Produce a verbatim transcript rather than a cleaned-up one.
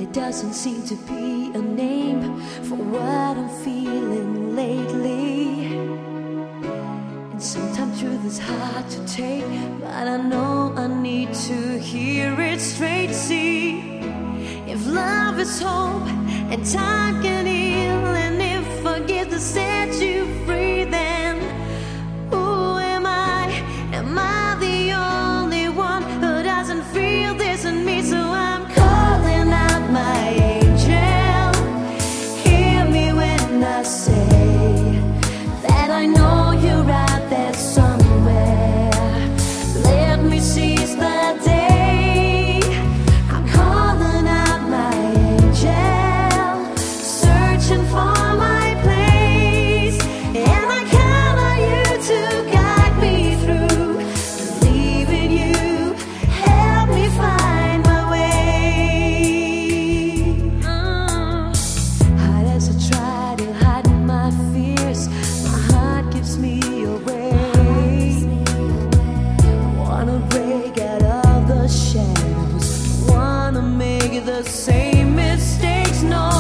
There doesn't seem to be a name for what I'm feeling lately. And sometimes truth is hard to take, but I know I need to hear it straight. See, if love is hope and time can heal, and if forgiveness sets you free, then who am I? Am I the only one who doesn't feel this in me? So I'm calling out my angel. Hear me when I say that I know you're out there somewhere. Let me seize the day. I'm calling out my angel, searching for my place, and I count on you to guide me through. Believe in you, help me find my way. Mm. Hard as I try to hide my fears, my heart gives me away. I wanna break out of the shadows, wanna make the same mistakes. No,